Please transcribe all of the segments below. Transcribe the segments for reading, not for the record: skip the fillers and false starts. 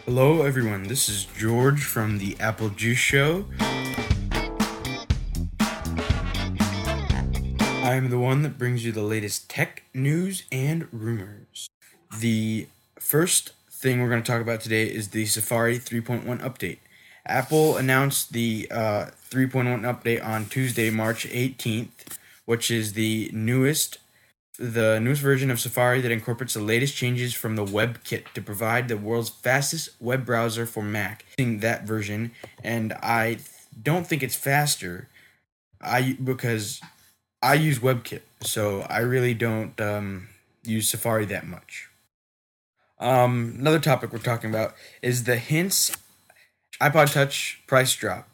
Hello, everyone. This is George from the Apple Juice Show. I'm the one that brings you the latest tech news and rumors. The first thing we're going to talk about today is the Safari 3.1 update. Apple announced the 3.1 update on Tuesday, March 18th, which is the newest version of Safari that incorporates the latest changes from the WebKit to provide the world's fastest web browser for Mac. Using that version, and I don't think it's faster. Because I use WebKit, so I really don't use Safari that much. Another topic we're talking about is the Hints iPod Touch price drop.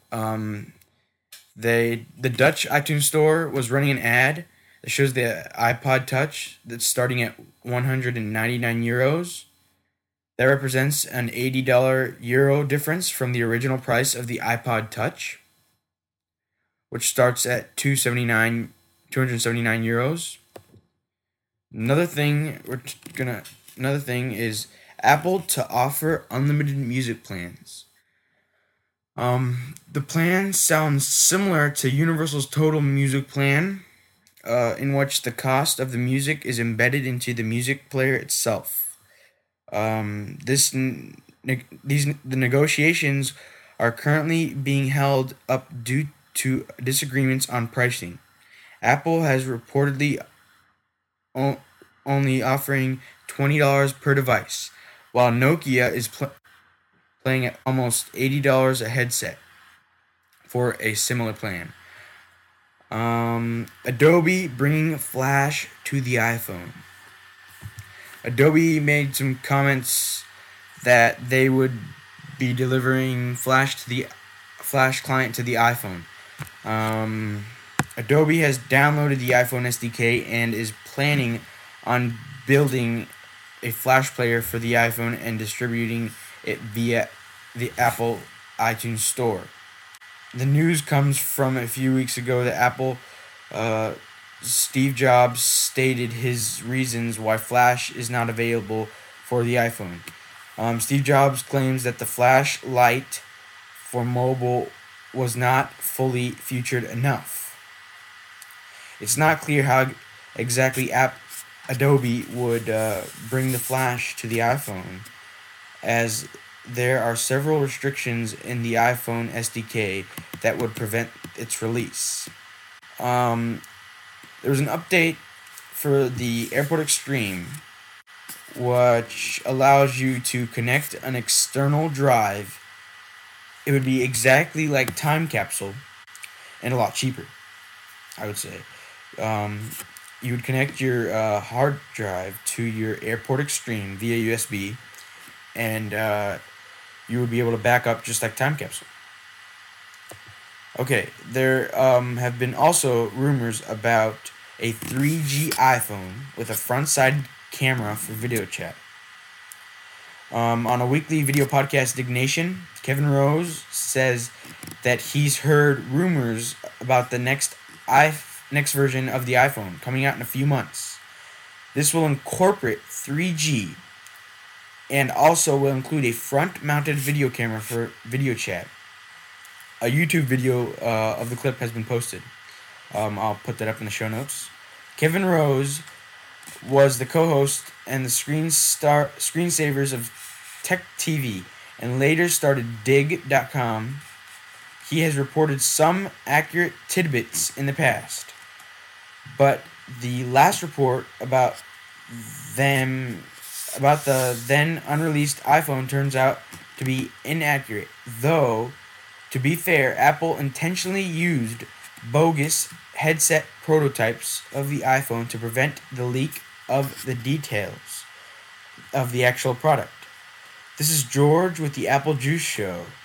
The Dutch iTunes Store was running an ad that shows the iPod Touch that's starting at 199 euros. That represents an $80 euro difference from the original price of the iPod Touch, which starts at 279 euros. Another thing is Apple to offer unlimited music plans. The plan sounds similar to Universal's Total Music Plan, in which the cost of the music is embedded into the music player itself. The negotiations are currently being held up due to disagreements on pricing. Apple has reportedly only offering $20 per device, while Nokia is playing at almost $80 a headset for a similar plan. Adobe bringing Flash to the iPhone. Adobe made some comments that they would be delivering Flash client to the iPhone. Adobe has downloaded the iPhone SDK and is planning on building a Flash player for the iPhone and distributing it via the Apple iTunes Store. The news comes from a few weeks ago that Apple, Steve Jobs stated his reasons why Flash is not available for the iPhone. Steve Jobs claims that the Flash Lite for mobile was not fully featured enough. It's not clear how exactly Adobe would bring the Flash to the iPhone, as there are several restrictions in the iPhone SDK that would prevent its release. There was an update for the AirPort Extreme, which allows you to connect an external drive. It would be exactly like Time Capsule and a lot cheaper, I would say. You would connect your hard drive to your AirPort Extreme via USB, and you would be able to back up just like Time Capsule. Okay, there have been also rumors about a 3G iPhone with a front-side camera for video chat. On a weekly video podcast, Dignation, Kevin Rose says that he's heard rumors about the next version of the iPhone coming out in a few months. This will incorporate 3G and also will include a front-mounted video camera for video chat. A YouTube video of the clip has been posted. I'll put that up in the show notes. Kevin Rose was the co-host and the screensavers of Tech TV and later started Dig.com. He has reported some accurate tidbits in the past, but the last report about the then unreleased iPhone turns out to be inaccurate. Though, to be fair, Apple intentionally used bogus headset prototypes of the iPhone to prevent the leak of the details of the actual product. This is George with the Apple Juice Show.